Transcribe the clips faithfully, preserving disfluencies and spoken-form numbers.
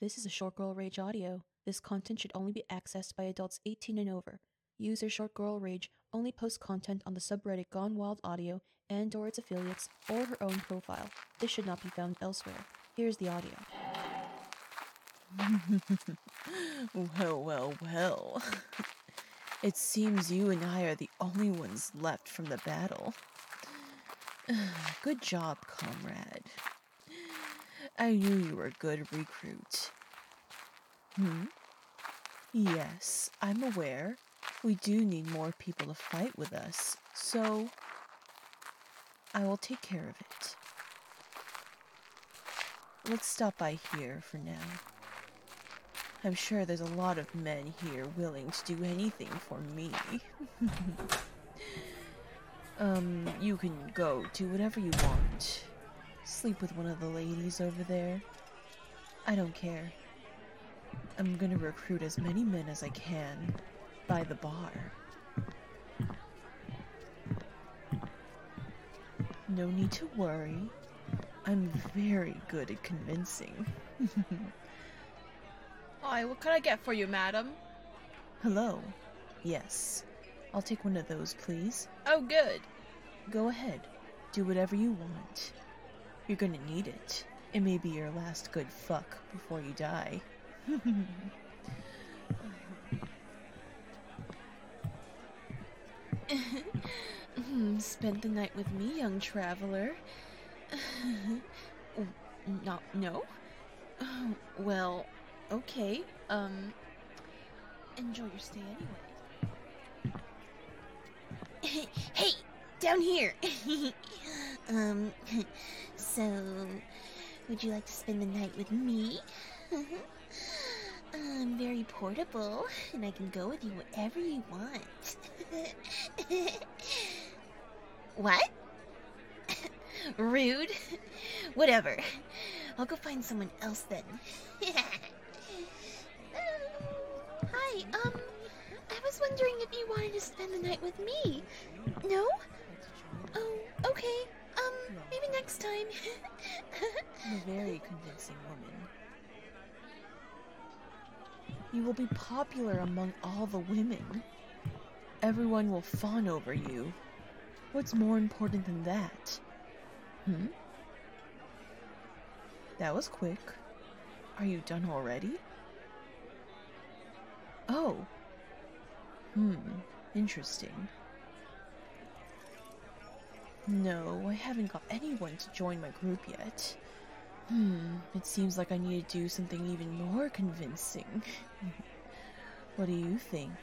This is a Short Girl Rage audio. This content should only be accessed by adults eighteen and over. User Short Girl Rage only posts content on the subreddit Gone Wild Audio and or its affiliates or her own profile. This should not be found elsewhere. Here's the audio. Well, well, well. It seems you and I are the only ones left from the battle. Good job, comrade. I knew you were a good recruit. Hmm? Yes, I'm aware. We do need more people to fight with us, so I will take care of it. Let's stop by here for now. I'm sure there's a lot of men here willing to do anything for me. um, you can go do whatever you want. Sleep with one of the ladies over there. I don't care. I'm gonna recruit as many men as I can by the bar. No need to worry. I'm very good at convincing. Hi, what can I get for you, madam? Hello. Yes. I'll take one of those, please. Oh, good. Go ahead. Do whatever you want. You're gonna need it. It may be your last good fuck before you die. Spend the night with me, young traveler. Not, no? Well, okay. Um, enjoy your stay anyway. Hey, down here. um, so, would you like to spend the night with me? I'm very portable, and I can go with you wherever you want. What? Rude? Whatever. I'll go find someone else then. Hi, um, I was wondering if you wanted to spend the night with me. No? Oh, okay. Um, maybe next time. I'm a very convincing woman. You will be popular among all the women. Everyone will fawn over you. What's more important than that? Hmm? That was quick. Are you done already? Oh. Hmm. Interesting. No, I haven't got anyone to join my group yet. Hmm. It seems like I need to do something even more convincing. What do you think?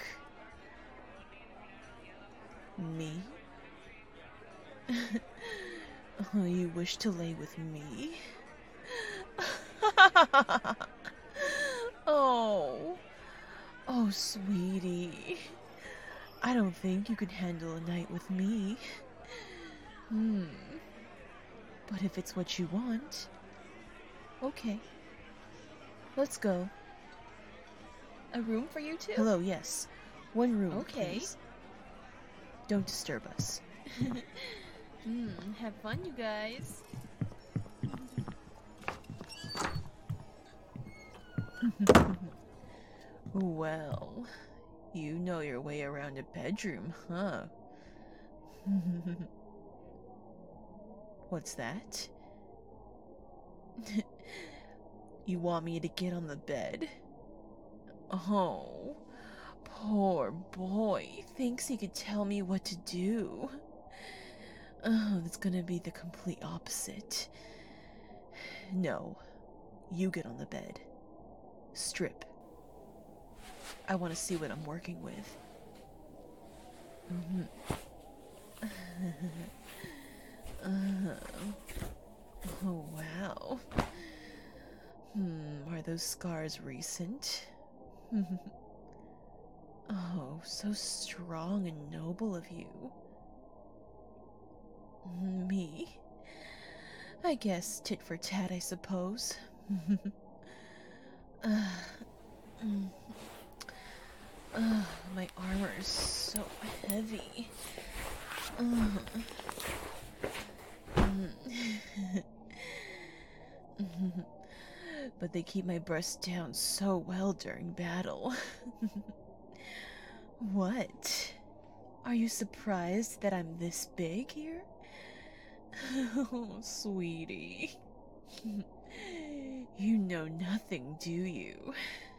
Me? Oh, you wish to lay with me? Oh. Oh, sweetie. I don't think you could handle a night with me. Hmm. But if it's what you want, okay. Let's go. A room for you two? Hello, yes. One room, Okay. please. Don't disturb us. Hmm, have fun, you guys. Well, you know your way around a bedroom, huh? What's that? You want me to get on the bed? Oh, poor boy. Thinks he could tell me what to do. Oh, that's gonna be the complete opposite. No, you get on the bed. Strip. I want to see what I'm working with. Mm-hmm. uh, oh, wow. Hmm, are those scars recent? Oh, so strong and noble of you. Me? I guess tit for tat, I suppose. uh, mm. uh, my armor is so heavy. Uh, mm. but they keep my breasts down so well during battle. What? Are you surprised that I'm this big here? Oh, sweetie. You know nothing, do you?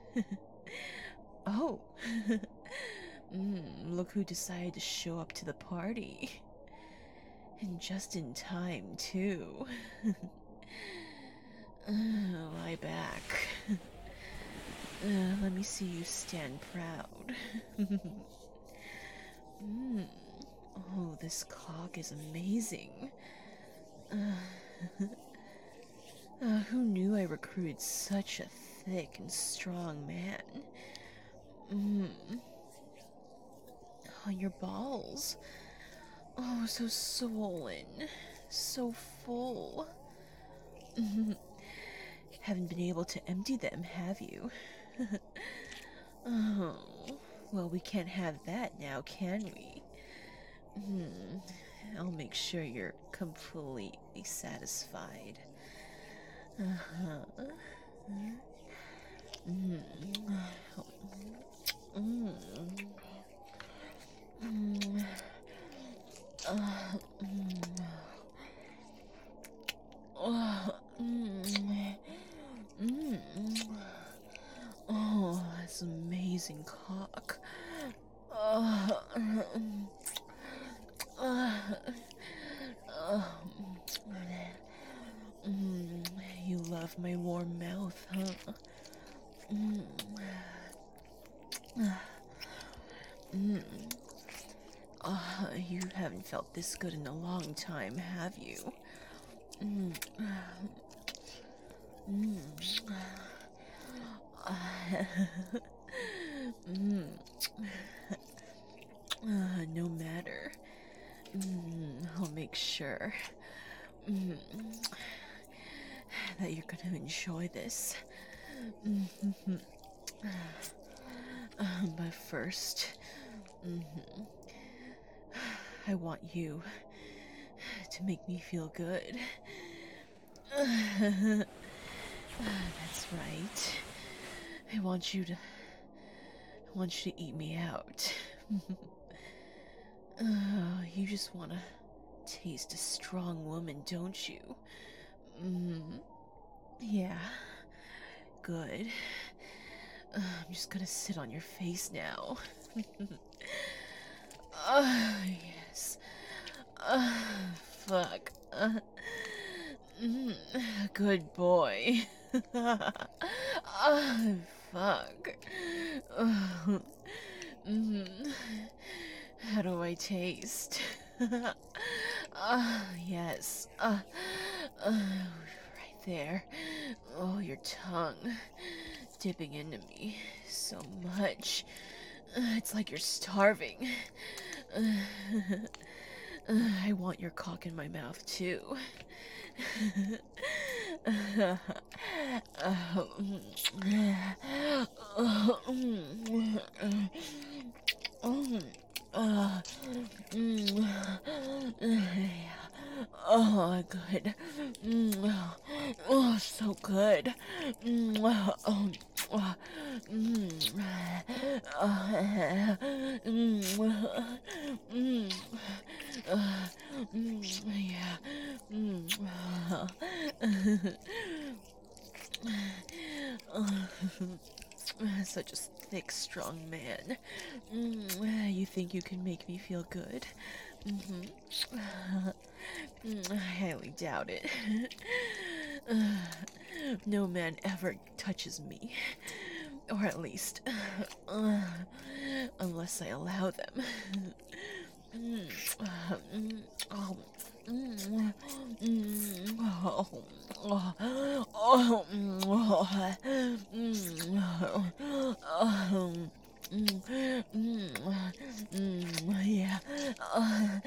Oh. mm, look who decided to show up to the party. And just in time, too. Oh, lie back. Uh, let me see you stand proud. mm. Oh, this cock is amazing. Uh, uh, who knew I recruited such a thick and strong man? Mm. Oh, your balls. Oh, so swollen. So full. Haven't been able to empty them, have you? Oh, well, we can't have that now, can we? Hmm. I'll make sure you're completely satisfied. Uh-huh. Mm. Mm. Mm. Uh, mm. Uh, mm. Mm. Oh, that's amazing cock. Uh, mm. Uh, uh, mm, you love my warm mouth, huh? Mm. Mm. Uh, you haven't felt this good in a long time, have you? Mm. Mm. Uh, mm. Uh, no matter. Mm, I'll make sure mm, that you're gonna enjoy this. Mm-hmm. Uh, but first, mm-hmm, I want you to make me feel good. Uh, that's right. I want you to. I want you to eat me out. Uh, you just want to taste a strong woman, don't you? Mm, yeah. Good. Uh, I'm just gonna sit on your face now. uh, yes. Uh, fuck. Uh, mm, good boy. uh, fuck. Uh, mm. How do I taste? Ah, uh, yes. Uh, uh, right there. Oh, your tongue. Dipping into me so much. Uh, it's like you're starving. Uh, uh, I want your cock in my mouth, too. uh, uh, Uh, mm, oh, good. Mm, oh, so good. Mm, oh, oh, mm, uh, mm, mm, uh, mm, yeah. Mm, uh, such a thick, strong man. Mm, you think you can make me feel good? Mm-hmm. I highly doubt it. No man ever touches me. Or at least, uh, unless I allow them. Oh, Mm, mm, oh, oh, oh, mm, oh, mm, oh, mm, mm, mm, yeah. Uh,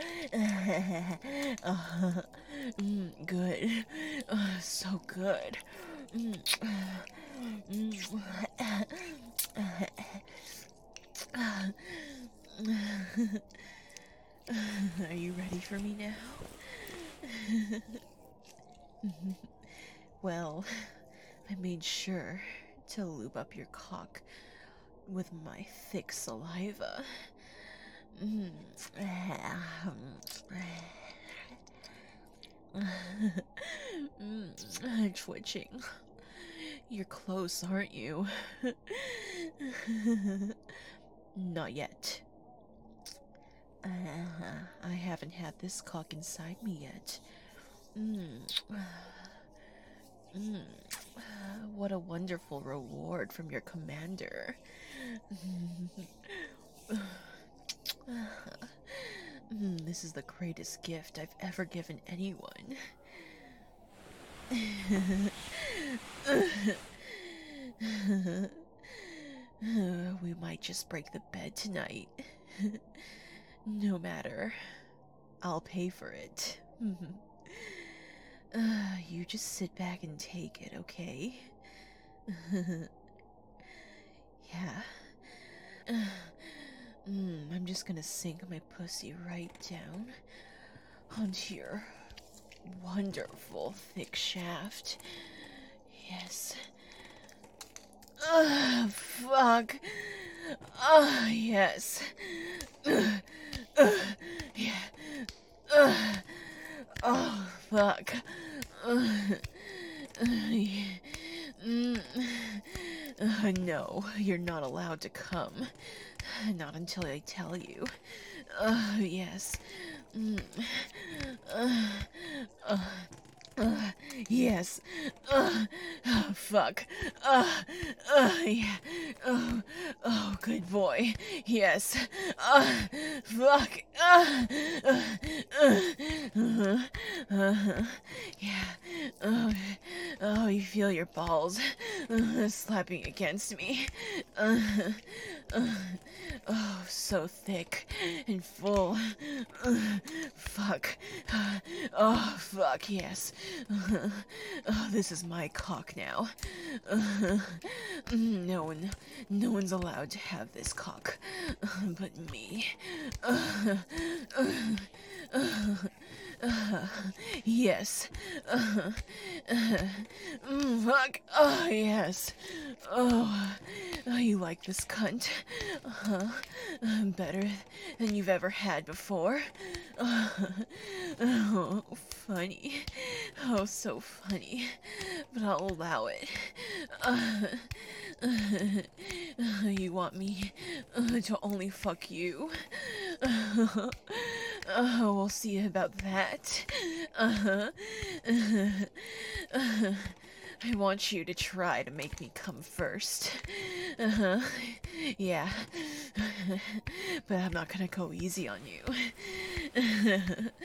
uh, mm, good. Uh, so good. Mm, mm, are you ready for me now? Well, I made sure to lube up your cock with my thick saliva. Mm. Mm. Twitching. You're close, aren't you? Not yet. Uh, I haven't had this cock inside me yet. Mm. Mm. What a wonderful reward from your commander. Mm, this is the greatest gift I've ever given anyone. We might just break the bed tonight. No matter. I'll pay for it. Uh, you just sit back and take it, okay? Yeah. Uh, mm, I'm just gonna sink my pussy right down onto your wonderful thick shaft. Yes. Ugh, fuck. Ah, yes. Ugh, ugh, yeah. Ugh. Oh, fuck. Uh, uh, mm, uh, no, you're not allowed to come. Not until I tell you. Uh, yes. Mm, uh, uh, uh, yes. Uh, oh, fuck. Uh, uh, yeah. Oh, oh, good boy. Yes. Uh, fuck. Uh, uh, uh, uh, uh, yeah. Oh, oh, you feel your balls uh, slapping against me. Uh, uh, oh, so thick and full. Uh, fuck. Uh, oh, fuck, yes. Uh, oh, this is my cock now. Uh, no one, no one's allowed to have this cock uh, but me. Uh, uh, uh, Uh, yes. Uh, uh, mm, fuck. Oh, yes. Oh, oh, you like this cunt? Uh-huh. Uh, better than you've ever had before. Uh, oh, funny. Oh, so funny. But I'll allow it. Uh, uh, you want me uh, to only fuck you? Uh, uh, we'll see about that. Uh-huh. Uh, uh, I want you to try to make me come first. Uh-huh. Yeah. But I'm not gonna go easy on you.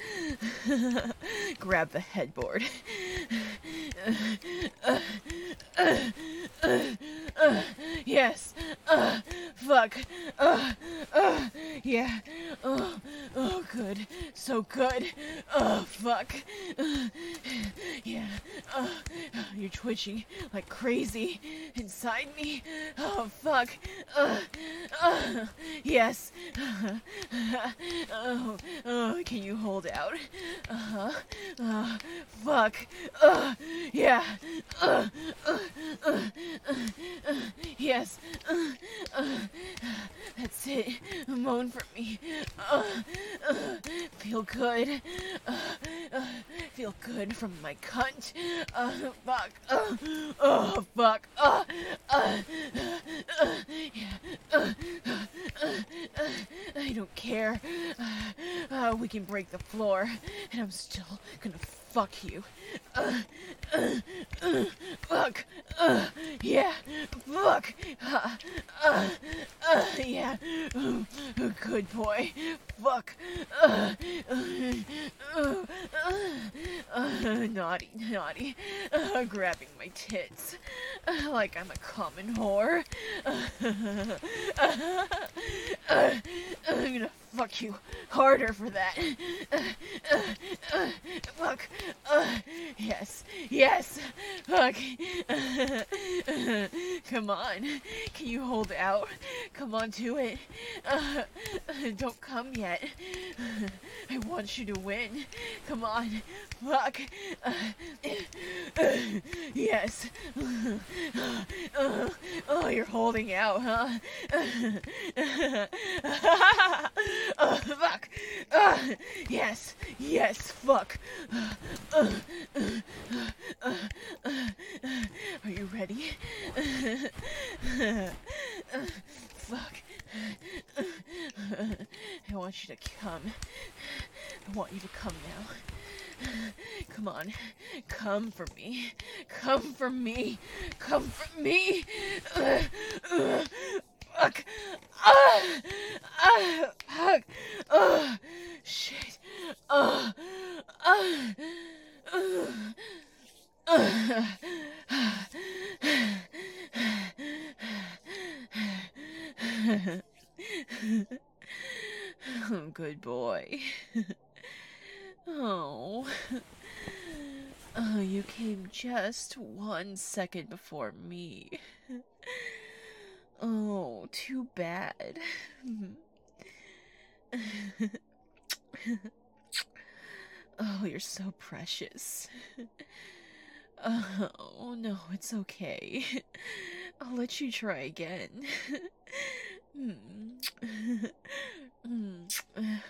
Grab the headboard. Uh, uh, uh, uh, uh, yes. Uh, fuck. Uh, uh, yeah. Oh, oh, good. So good. Oh, fuck. Uh, yeah. Uh, you're twitching like crazy inside me. Oh, fuck. Uh, uh, yes. Oh, oh, can you hold out? Uh-huh. Uh, fuck. Uh, yeah. Uh, uh, uh, uh, uh, yes. Uh, uh, that's it. Moan for me. Uh, uh, feel good. Uh, uh, feel good from my cunt. Uh, fuck. Uh, oh, fuck. Uh, uh, uh, yeah. Uh, uh, uh, I don't care. Uh, uh, we can break the floor, and I'm still gonna fuck you. Uh, uh, uh, fuck. Uh, yeah. Fuck. Uh, uh, uh, yeah. Uh, good boy. Fuck. Uh, uh, uh, uh, naughty, naughty. Uh, grabbing my tits. Uh, like I'm a common whore. Uh, uh, uh, I'm gonna fuck you harder for that. Uh, uh, uh, fuck. Uh, yes, yes. Fuck. Come on. Can you hold out? Come on, do it. Uh, don't come yet. I want you to win. Come on. Fuck. Uh, yes. Uh, oh, you're holding out, huh? Oh, fuck. Uh, yes. Yes. Fuck. Uh, uh, uh, uh, are you ready? Fuck. I want you to come. I want you to come now. Come on. Come for me. Come for me. Come for me. Uh, uh, fuck. Ah! Ah! Fuck. Oh, shit. Oh. Ah! Oh, good boy. Oh. Oh, you came just one second before me. Oh, too bad. Oh, you're so precious. Oh, no, it's okay. I'll let you try again. Mm. Mm.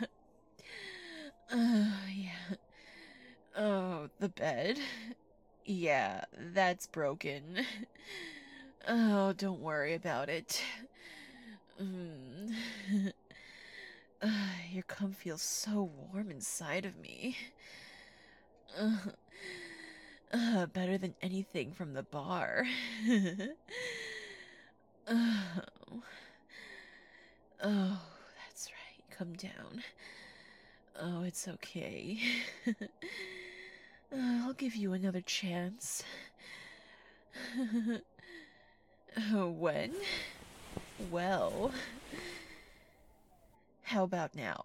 Uh, yeah. Oh, the bed? Yeah, that's broken. Oh, don't worry about it. Mm. Uh, your cum feels so warm inside of me. Uh, uh, better than anything from the bar. Oh. Oh, that's right. Come down. Oh, it's okay. uh, I'll give you another chance. Oh, when? Well, how about now?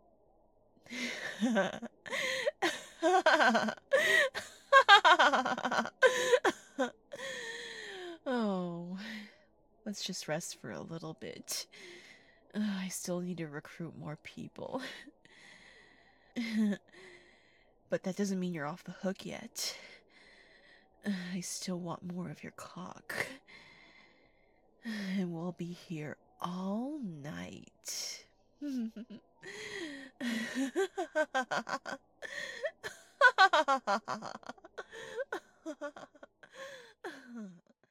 Oh, let's just rest for a little bit. Uh, I still need to recruit more people. But that doesn't mean you're off the hook yet. Uh, I still want more of your cock. And we'll be here all night.